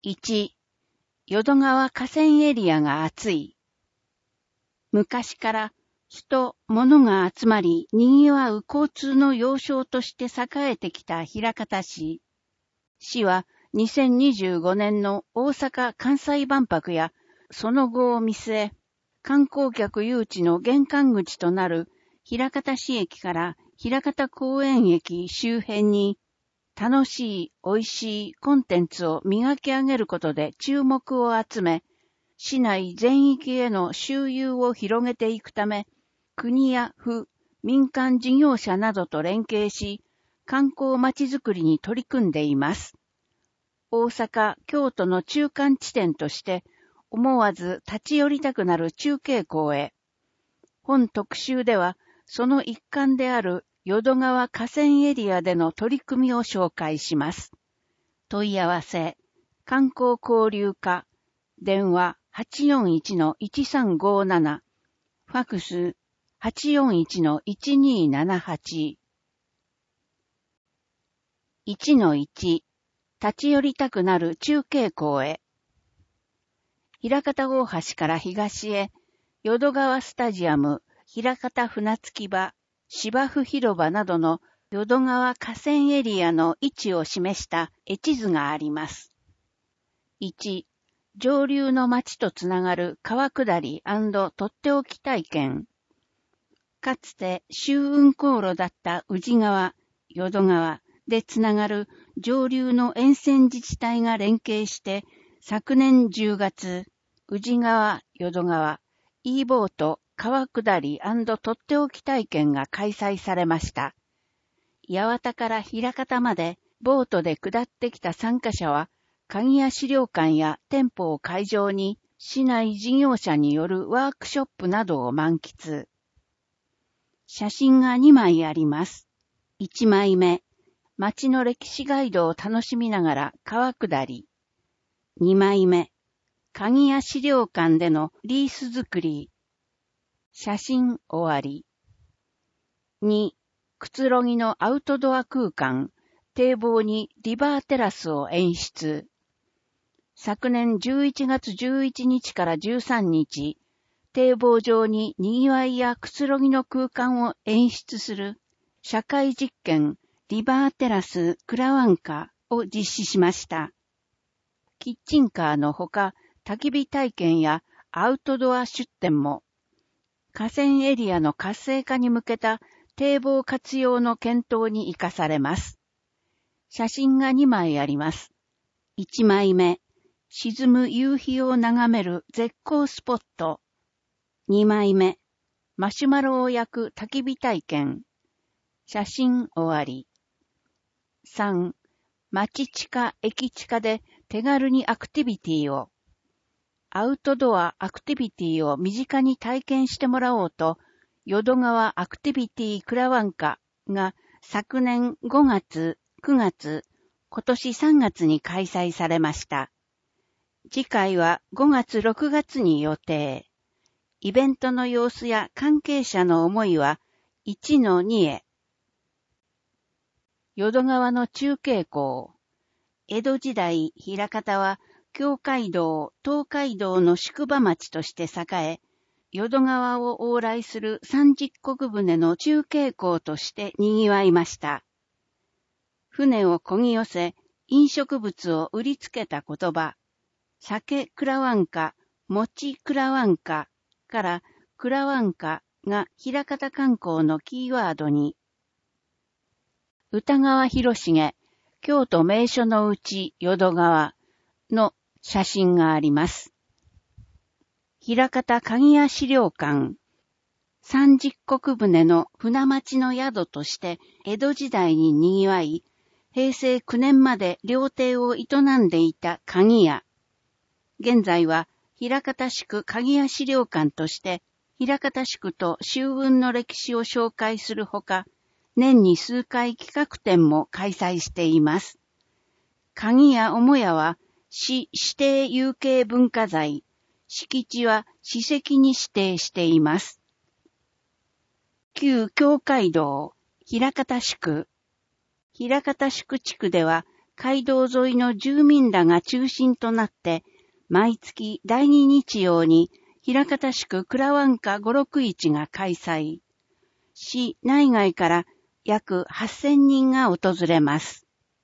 1、淀川河川エリアが暑い。昔から人、物が集まり、賑わう交通の要衝として栄えてきた枚方市。市は2025年の大阪・関西万博やその後を見据え、観光客誘致の玄関口となる枚方市駅から枚方公園駅周辺に楽しい、美味しいコンテンツを磨き上げることで注目を集め、市内全域への周遊を広げていくため、国や府、民間事業者などと連携し、観光まちづくりに取り組んでいます。大阪、京都の中間地点として、思わず立ち寄りたくなる中継港へ。本特集では、その一環である淀川河川エリアでの取り組みを紹介します。問い合わせ、観光交流課、電話 841-1357、ファクス 841-1278。1-1、立ち寄りたくなる中継港へ。枚方大橋から東へ、淀川スタジアム、枚方船着き場、芝生広場などの淀川河川エリアの位置を示した絵地図があります。1、上流の町とつながる川下り&とっておき体験。かつて周運航路だった宇治川、淀川でつながる上流の沿線自治体が連携して昨年10月、宇治川、淀川、E ボート、川下り&とっておき体験が開催されました。八幡から枚方までボートで下ってきた参加者は、鍵屋資料館や店舗を会場に市内事業者によるワークショップなどを満喫。写真が2枚あります。1枚目、街の歴史ガイドを楽しみながら川下り。2枚目、鍵屋資料館でのリース作り。写真終わり。2、くつろぎのアウトドア空間、堤防にリバーテラスを演出。昨年11月11日から13日、堤防上に賑わいやくつろぎの空間を演出する社会実験リバーテラスクラワンカを実施しました。キッチンカーのほか、焚き火体験やアウトドア出店も、河川エリアの活性化に向けた堤防活用の検討に生かされます。写真が2枚あります。1枚目、沈む夕日を眺める絶好スポット。2枚目、マシュマロを焼く焚き火体験。写真終わり。3、町地下、駅地下で手軽にアクティビティを。アウトドアアクティビティを身近に体験してもらおうと、淀川アクティビティクラワンカが昨年5月、9月、今年3月に開催されました。次回は5月、6月に予定。イベントの様子や関係者の思いは 1-2 へ。淀川の中継港。江戸時代、枚方は京街道、東海道の宿場町として栄え、淀川を往来する30石船の中継港として賑わいました。船を漕ぎ寄せ、飲食物を売りつけた言葉、酒クラワンカ、餅クラワンカからクラワンカが枚方観光のキーワードに。歌川広重、京都名所のうち淀川の写真があります。枚方鍵屋資料館。30石船の船町の宿として江戸時代に賑わい、平成9年まで料亭を営んでいた鍵屋。現在は枚方宿鍵屋資料館として枚方宿と周運の歴史を紹介するほか、年に数回企画展も開催しています。鍵屋母屋は市指定有形文化財、敷地は史跡に指定しています。旧京街道、枚方宿。枚方宿地区では街道沿いの住民らが中心となって、毎月第2日曜に、枚方市区倉湾家561が開催。市内外から約8000人が訪れます。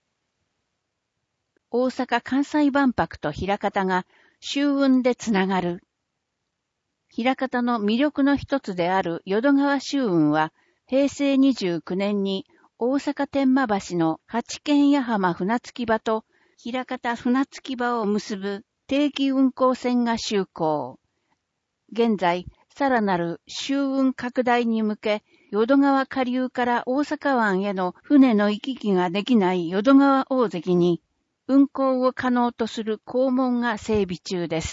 大阪・関西万博と枚方が秋雲でつながる。枚方の魅力の一つである淀川秋雲は、平成29年に大阪天満橋の八軒矢浜船着き場と枚方船着き場を結ぶ定期運行船が就航。現在、さらなる秋雲拡大に向け、淀川下流から大阪湾への船の行き来ができない淀川大関に、運航を可能とする港門が整備中です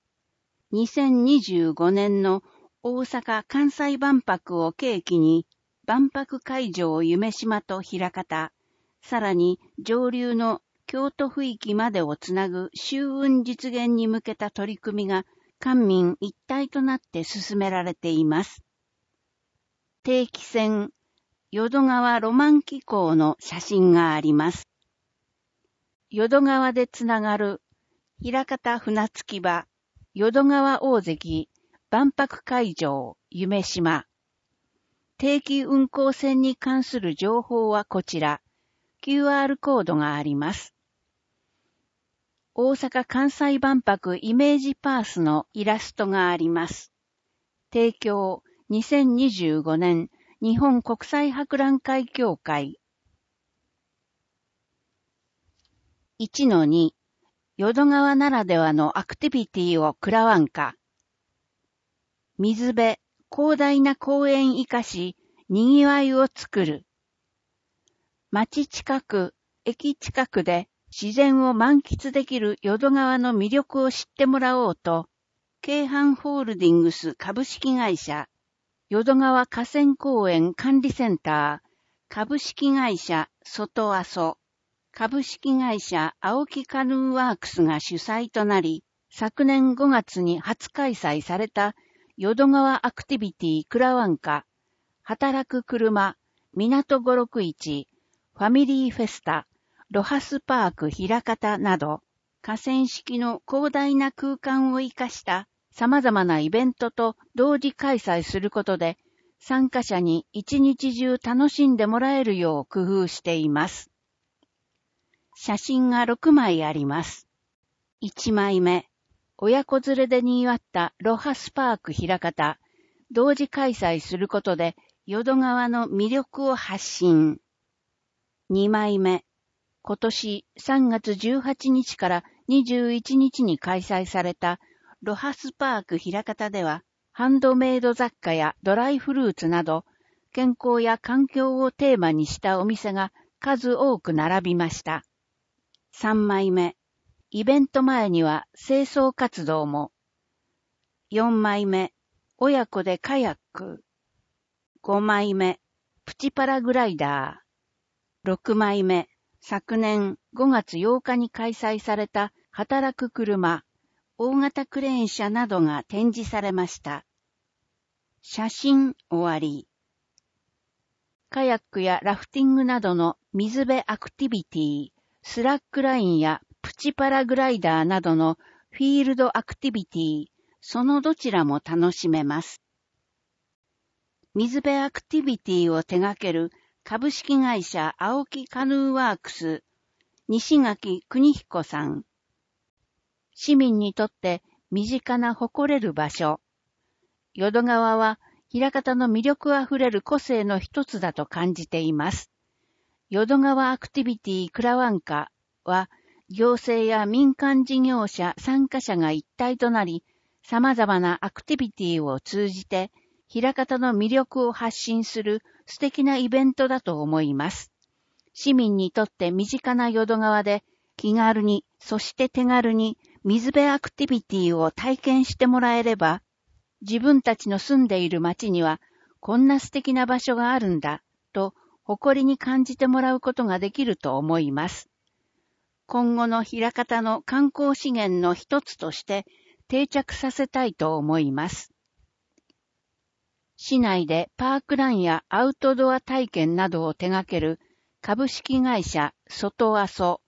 。2025年の大阪・関西万博を契機に、万博会場夢洲と枚方、さらに上流の京都府域までをつなぐ秋雲実現に向けた取り組みが官民一体となって進められています。定期船、淀川ロマン機構の写真があります。淀川でつながる枚方船着き場、淀川大関、万博会場、夢洲。定期運行船に関する情報はこちら、QR コードがあります。大阪・関西万博イメージパースのイラストがあります。提供2025年日本国際博覧会協会。1-2 淀川ならではのアクティビティを蔵湾化。水辺、広大な公園生かし、賑わいを作る。町近く、駅近くで自然を満喫できる淀川の魅力を知ってもらおうと、京阪ホールディングス株式会社、淀川河川公園管理センター、株式会社外阿蘇、株式会社青木カヌーワークスが主催となり、昨年5月に初開催された淀川アクティビティ蔵湾化、働く車、港561、ファミリーフェスタ、ロハスパーク枚方など、河川敷の広大な空間を生かした様々なイベントと同時開催することで、参加者に一日中楽しんでもらえるよう工夫しています。写真が6枚あります。1枚目、親子連れで賑わったロハスパーク枚方、同時開催することで淀川の魅力を発信。2枚目、今年3月18日から21日に開催されたロハスパーク枚方では、ハンドメイド雑貨やドライフルーツなど、健康や環境をテーマにしたお店が数多く並びました。3枚目、イベント前には清掃活動も。4枚目、親子でカヤック。5枚目、プチパラグライダー。6枚目、昨年5月8日に開催された働く車、大型クレーン車などが展示されました。写真終わり。カヤックやラフティングなどの水辺アクティビティ、スラックラインやプチパラグライダーなどのフィールドアクティビティ、そのどちらも楽しめます。水辺アクティビティを手掛ける株式会社青木カヌーワークス、西垣邦彦さん。市民にとって身近な誇れる場所。淀川は枚方の魅力あふれる個性の一つだと感じています。淀川アクティビティ蔵湾化は、行政や民間事業者、参加者が一体となり、様々なアクティビティを通じて、枚方の魅力を発信する素敵なイベントだと思います。市民にとって身近な淀川で、気軽に、そして手軽に、水辺アクティビティを体験してもらえれば、自分たちの住んでいる町には、こんな素敵な場所があるんだ、と、誇りに感じてもらうことができると思います。今後の枚方の観光資源の一つとして定着させたいと思います。市内でパークランやアウトドア体験などを手掛ける株式会社外阿蘇、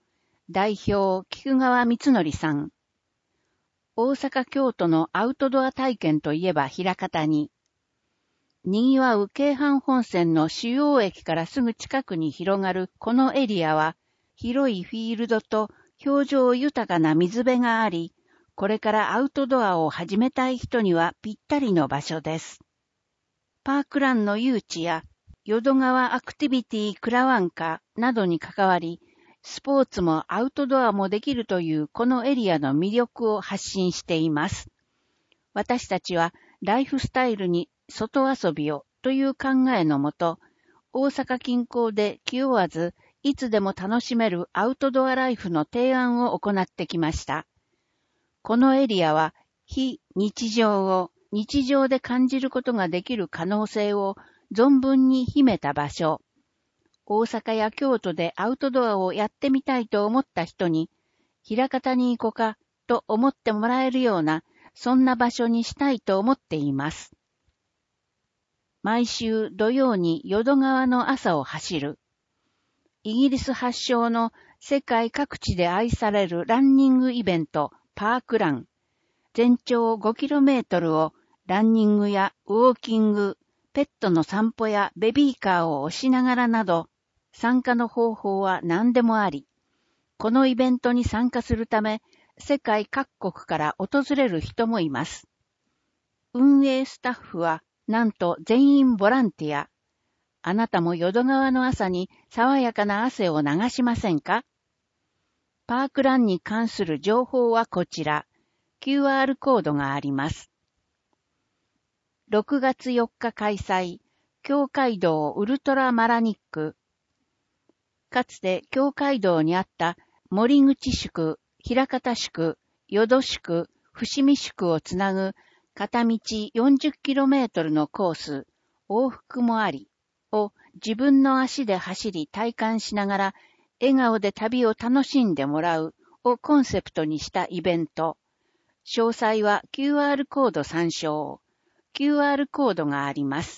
代表、菊川光則さん。大阪京都のアウトドア体験といえば枚方に、賑わう京阪本線の主要駅からすぐ近くに広がるこのエリアは、広いフィールドと表情豊かな水辺があり、これからアウトドアを始めたい人にはぴったりの場所です。パークランの誘致や淀川アクティビティクラワンカなどに関わり、スポーツもアウトドアもできるというこのエリアの魅力を発信しています。私たちはライフスタイルに外遊びをという考えのもと、大阪近郊で気負わずいつでも楽しめるアウトドアライフの提案を行ってきました。このエリアは非日常を日常で感じることができる可能性を存分に秘めた場所。大阪や京都でアウトドアをやってみたいと思った人に、枚方に行こうかと思ってもらえるような、そんな場所にしたいと思っています。毎週土曜に淀川の朝を走る。イギリス発祥の世界各地で愛されるランニングイベント、パークラン。全長 5km をランニングやウォーキング、ペットの散歩やベビーカーを押しながらなど、参加の方法は何でもあり、このイベントに参加するため、世界各国から訪れる人もいます。運営スタッフは、なんと全員ボランティア。あなたも淀川の朝に爽やかな汗を流しませんか？パークランに関する情報はこちら。QR コードがあります。6月4日開催、京街道ウルトラマラニック。かつて京街道にあった森口宿、枚方宿、淀宿、伏見宿をつなぐ片道 40km のコース、往復もあり、を自分の足で走り体感しながら笑顔で旅を楽しんでもらうをコンセプトにしたイベント。詳細は QR コード参照。QR コードがあります。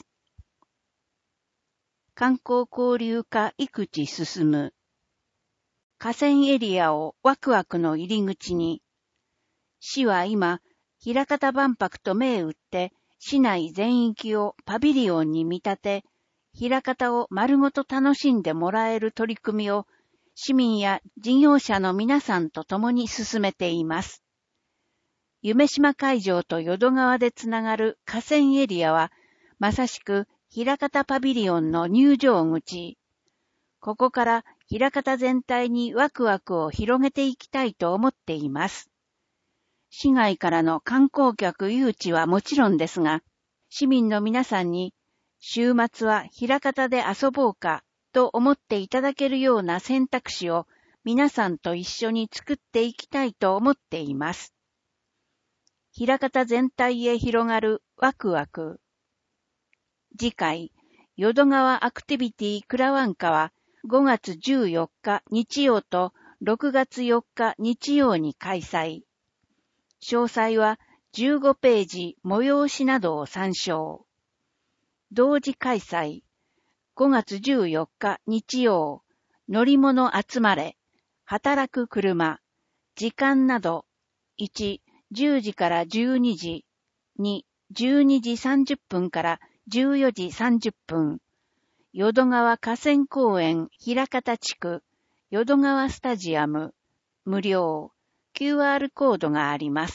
観光交流課生地進む。河川エリアをワクワクの入り口に。市は今、枚方万博と銘打って、市内全域をパビリオンに見立て、枚方を丸ごと楽しんでもらえる取り組みを、市民や事業者の皆さんと共に進めています。夢島会場と淀川でつながる河川エリアは、まさしく枚方パビリオンの入場口。ここから枚方全体にワクワクを広げていきたいと思っています。市外からの観光客誘致はもちろんですが、市民の皆さんに週末は枚方で遊ぼうかと思っていただけるような選択肢を皆さんと一緒に作っていきたいと思っています。枚方全体へ広がるワクワク。次回、淀川アクティビティクラワンカは5月14日日曜と6月4日日曜に開催。詳細は15ページ催しなどを参照。同時開催。5月14日日曜。乗り物集まれ。働く車。時間など。1、10時から12時。2、12時30分から14時30分。淀川河川公園枚方地区。淀川スタジアム。無料。QR コードがあります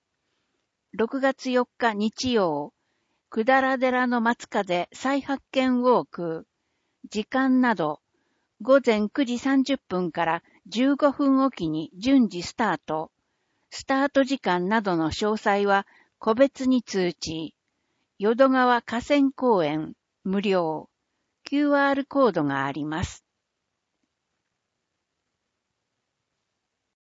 。6月4日日曜。百済寺の松風再発見ウォーク。時間など。午前9時30分から15分おきに順次スタート。スタート時間などの詳細は個別に通知。淀川河川公園無料。QR コードがあります。